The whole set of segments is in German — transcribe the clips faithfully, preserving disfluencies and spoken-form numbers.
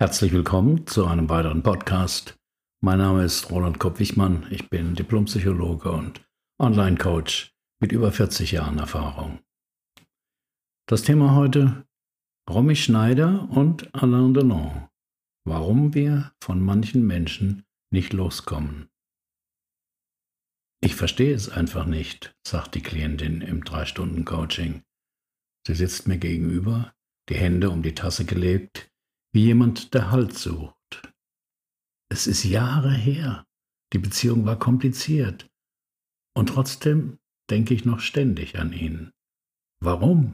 Herzlich willkommen zu einem weiteren Podcast. Mein Name ist Roland Kopp-Wichmann. Ich bin Diplompsychologe und Online-Coach mit über vierzig Jahren Erfahrung. Das Thema heute: Romy Schneider und Alain Delon. Warum wir von manchen Menschen nicht loskommen. Ich verstehe es einfach nicht, sagt die Klientin im drei Stunden Coaching. Sie sitzt mir gegenüber, die Hände um die Tasse gelegt, wie jemand, der Halt sucht. Es ist Jahre her. Die Beziehung war kompliziert. Und trotzdem denke ich noch ständig an ihn. Warum?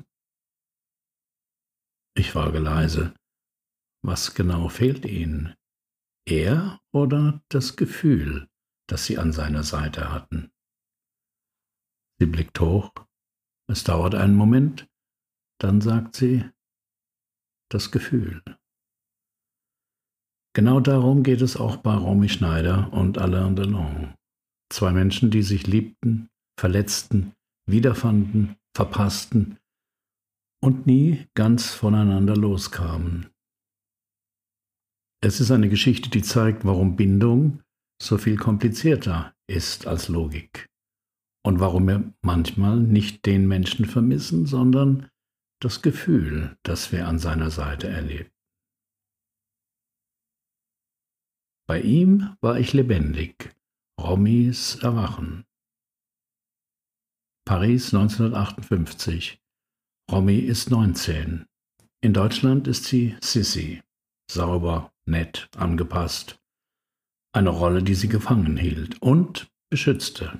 Ich frage leise, was genau fehlt Ihnen? Er oder das Gefühl, das Sie an seiner Seite hatten? Sie blickt hoch. Es dauert einen Moment. Dann sagt sie, das Gefühl. Genau darum geht es auch bei Romy Schneider und Alain Delon. Zwei Menschen, die sich liebten, verletzten, wiederfanden, verpassten und nie ganz voneinander loskamen. Es ist eine Geschichte, die zeigt, warum Bindung so viel komplizierter ist als Logik und warum wir manchmal nicht den Menschen vermissen, sondern das Gefühl, das wir an seiner Seite erleben. Bei ihm war ich lebendig. Romys Erwachen. Paris neunzehnhundertachtundfünfzig. Romy ist neunzehn. In Deutschland ist sie Sissy. Sauber, nett, angepasst. Eine Rolle, die sie gefangen hielt und beschützte.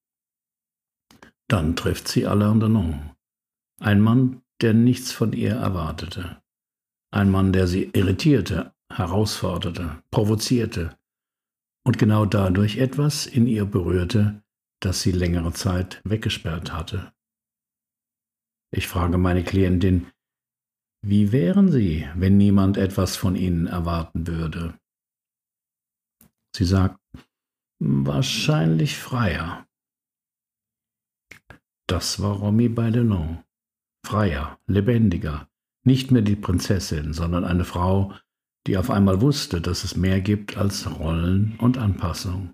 Dann trifft sie Alain Delon. Ein Mann, der nichts von ihr erwartete. Ein Mann, der sie irritierte, herausforderte, provozierte und genau dadurch etwas in ihr berührte, das sie längere Zeit weggesperrt hatte. Ich frage meine Klientin, wie wären Sie, wenn niemand etwas von Ihnen erwarten würde? Sie sagt, wahrscheinlich freier. Das war Romy bei Delon. Freier, lebendiger, nicht mehr die Prinzessin, sondern eine Frau, die auf einmal wusste, dass es mehr gibt als Rollen und Anpassung.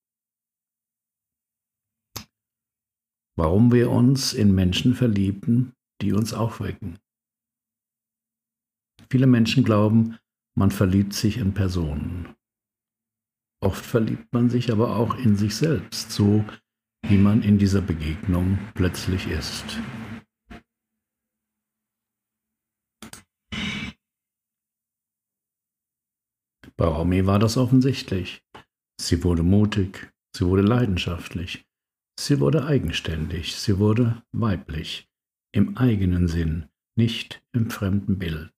Warum wir uns in Menschen verlieben, die uns aufwecken. Viele Menschen glauben, man verliebt sich in Personen. Oft verliebt man sich aber auch in sich selbst, so wie man in dieser Begegnung plötzlich ist. Bei Romy war das offensichtlich. Sie wurde mutig, sie wurde leidenschaftlich, sie wurde eigenständig, sie wurde weiblich, im eigenen Sinn, nicht im fremden Bild.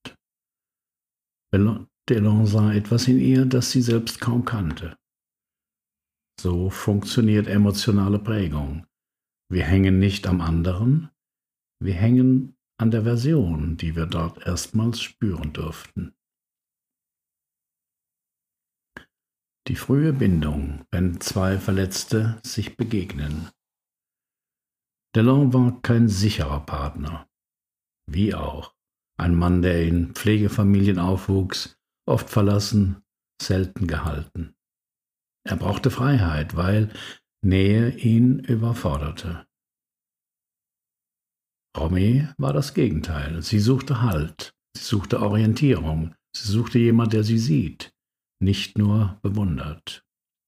Delon sah etwas in ihr, das sie selbst kaum kannte. So funktioniert emotionale Prägung. Wir hängen nicht am anderen, wir hängen an der Version, die wir dort erstmals spüren durften. Die frühe Bindung, wenn zwei Verletzte sich begegnen. Delon war kein sicherer Partner. Wie auch. Ein Mann, der in Pflegefamilien aufwuchs, oft verlassen, selten gehalten. Er brauchte Freiheit, weil Nähe ihn überforderte. Romy war das Gegenteil. Sie suchte Halt, sie suchte Orientierung, sie suchte jemand, der sie sieht, nicht nur bewundert.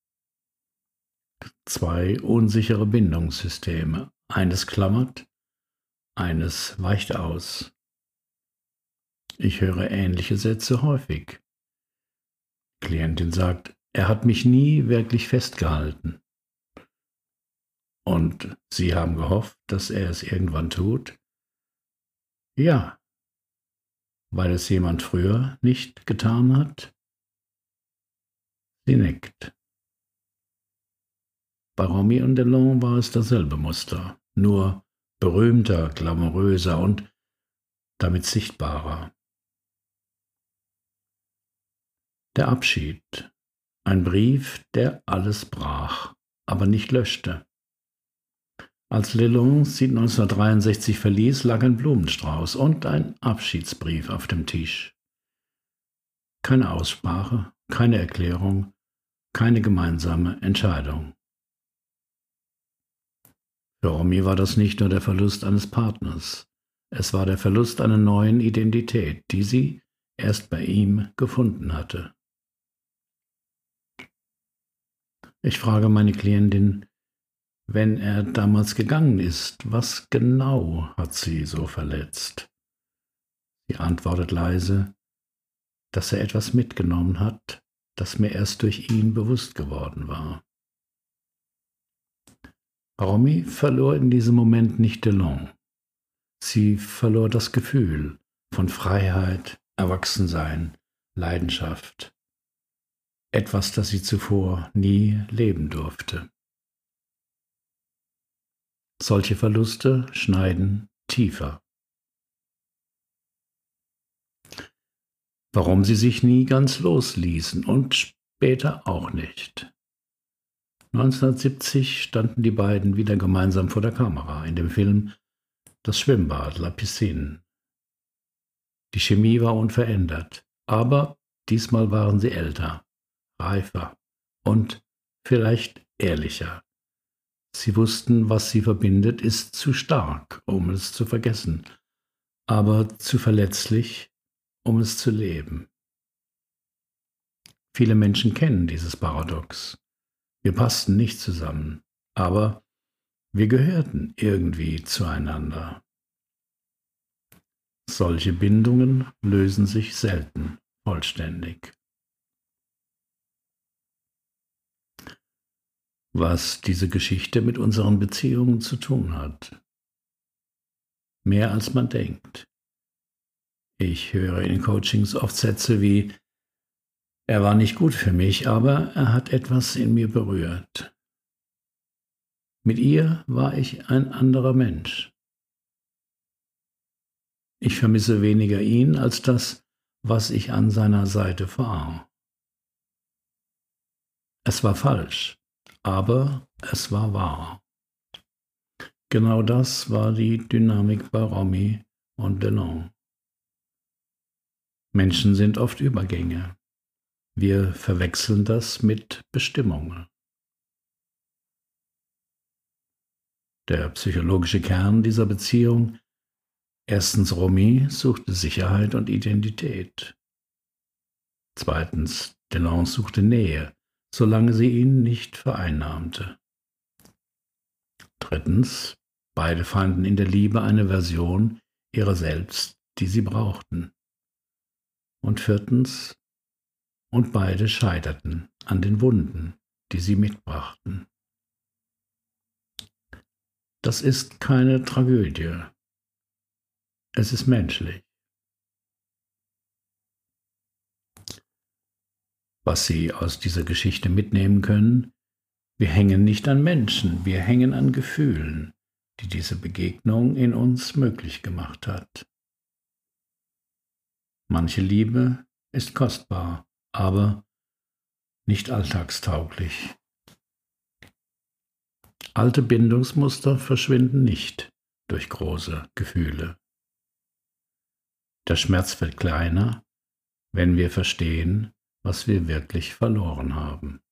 Zwei unsichere Bindungssysteme. Eines klammert, eines weicht aus. Ich höre ähnliche Sätze häufig. Die Klientin sagt, er hat mich nie wirklich festgehalten. Und Sie haben gehofft, dass er es irgendwann tut? Ja, weil es jemand früher nicht getan hat? Sie nickt. Bei Romy und Delon war es dasselbe Muster, nur berühmter, glamouröser und damit sichtbarer. Der Abschied, ein Brief, der alles brach, aber nicht löschte. Als Delon sie neunzehnhundertdreiundsechzig verließ, lag ein Blumenstrauß und ein Abschiedsbrief auf dem Tisch. keine Aussprache, keine Erklärung, keine gemeinsame Entscheidung. Für Romy war das nicht nur der Verlust eines Partners, es war der Verlust einer neuen Identität, die sie erst bei ihm gefunden hatte. Ich frage meine Klientin, wenn er damals gegangen ist, was genau hat sie so verletzt? Sie antwortet leise, dass er etwas mitgenommen hat, das mir erst durch ihn bewusst geworden war. Romy verlor in diesem Moment nicht Delon. Sie verlor das Gefühl von Freiheit, Erwachsensein, Leidenschaft. Etwas, das sie zuvor nie leben durfte. Solche Verluste schneiden tiefer. Warum sie sich nie ganz losließen und später auch nicht. neunzehnhundertsiebzig standen die beiden wieder gemeinsam vor der Kamera in dem Film Das Schwimmbad, La Piscine. Die Chemie war unverändert, aber diesmal waren sie älter, reifer und vielleicht ehrlicher. Sie wussten, was sie verbindet, ist zu stark, um es zu vergessen, aber zu verletzlich, um es zu leben. Viele Menschen kennen dieses Paradox. Wir passten nicht zusammen, aber wir gehörten irgendwie zueinander. Solche Bindungen lösen sich selten vollständig. Was diese Geschichte mit unseren Beziehungen zu tun hat. Mehr als man denkt. Ich höre in Coachings oft Sätze wie, er war nicht gut für mich, aber er hat etwas in mir berührt. Mit ihr war ich ein anderer Mensch. Ich vermisse weniger ihn als das, was ich an seiner Seite war. Es war falsch, aber es war wahr. Genau das war die Dynamik bei Romy und Delon. Menschen sind oft Übergänge. Wir verwechseln das mit Bestimmungen. Der psychologische Kern dieser Beziehung: Erstens, Romy suchte Sicherheit und Identität. Zweitens, Delon suchte Nähe, solange sie ihn nicht vereinnahmte. Drittens, beide fanden in der Liebe eine Version ihrer selbst, die sie brauchten. Und viertens, und beide scheiterten an den Wunden, die sie mitbrachten. Das ist keine Tragödie. Es ist menschlich. Was Sie aus dieser Geschichte mitnehmen können: Wir hängen nicht an Menschen, wir hängen an Gefühlen, die diese Begegnung in uns möglich gemacht hat. Manche Liebe ist kostbar, aber nicht alltagstauglich. Alte Bindungsmuster verschwinden nicht durch große Gefühle. Der Schmerz wird kleiner, wenn wir verstehen, was wir wirklich verloren haben.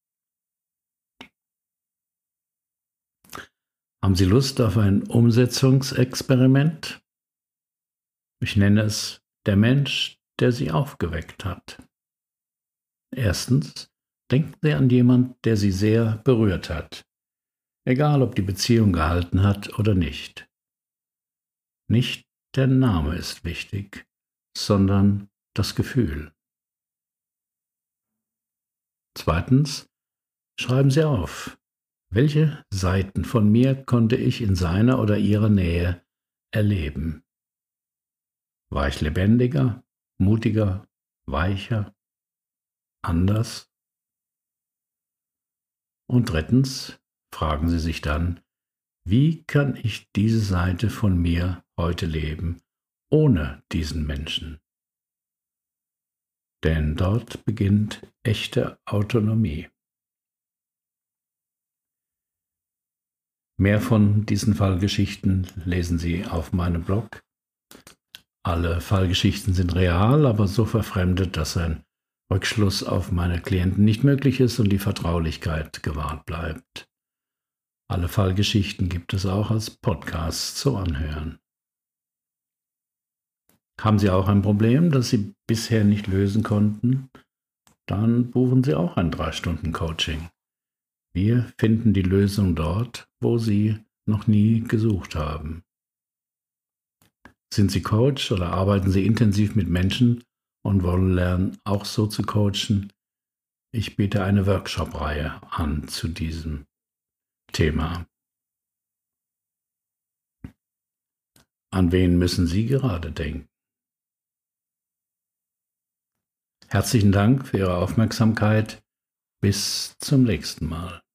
Haben Sie Lust auf ein Umsetzungsexperiment? Ich nenne es der Mensch, der Sie aufgeweckt hat. Erstens, denken Sie an jemanden, der Sie sehr berührt hat, egal ob die Beziehung gehalten hat oder nicht. Nicht der Name ist wichtig, sondern das Gefühl. Zweitens, schreiben Sie auf, welche Seiten von mir konnte ich in seiner oder ihrer Nähe erleben. War ich lebendiger, mutiger, weicher, anders? Und drittens, fragen Sie sich dann, wie kann ich diese Seite von mir heute leben, ohne diesen Menschen? Denn dort beginnt echte Autonomie. Mehr von diesen Fallgeschichten lesen Sie auf meinem Blog Alle Fallgeschichten sind real, aber so verfremdet, dass ein Rückschluss auf meine Klienten nicht möglich ist und die Vertraulichkeit gewahrt bleibt. Alle Fallgeschichten gibt es auch als Podcast zu anhören. Haben Sie auch ein Problem, das Sie bisher nicht lösen konnten? Dann buchen Sie auch ein drei Stunden Coaching. Wir finden die Lösung dort, wo Sie noch nie gesucht haben. Sind Sie Coach oder arbeiten Sie intensiv mit Menschen und wollen lernen, auch so zu coachen? Ich biete eine Workshop-Reihe an zu diesem Thema. An wen müssen Sie gerade denken? Herzlichen Dank für Ihre Aufmerksamkeit. Bis zum nächsten Mal.